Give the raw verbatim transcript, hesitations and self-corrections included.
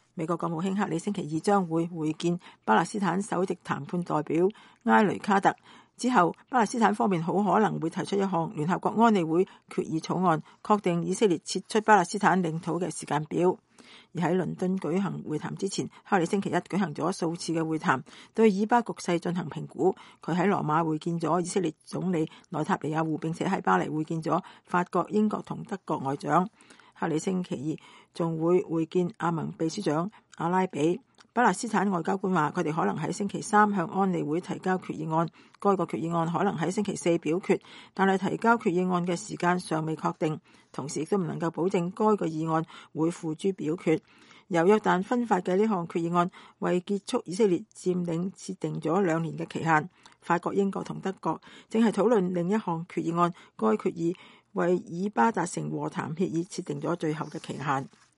美國國務卿克里星期二將會會見巴勒斯坦首席談判代表埃雷卡特，之後巴勒斯坦方面好可能會提出一項聯合國安理會決議草案，確定以色列撤出巴勒斯坦領土嘅時間表。而喺倫敦舉行會談之前，克里星期一舉行咗數次嘅會談，對以巴局勢進行評估。佢喺羅馬會見咗以色列總理內塔尼亞胡，並且喺巴黎會見咗法國、英國同德國外長。克里星期二仲會會見阿盟秘書長阿拉比。巴勒斯坦外交官話，佢哋可能喺星期三向安理會提交決議案，該個決議案可能喺星期四表決，但係提交決議案嘅時間尚未確定，同時亦都唔能夠保證該個議案會付諸表決。由約旦分發嘅呢項決議案為結束以色列佔領設定咗兩年嘅期限。法國、英國同德國正係討論另一項決議案，該決議為以巴達成和談協議設定咗最後嘅期限。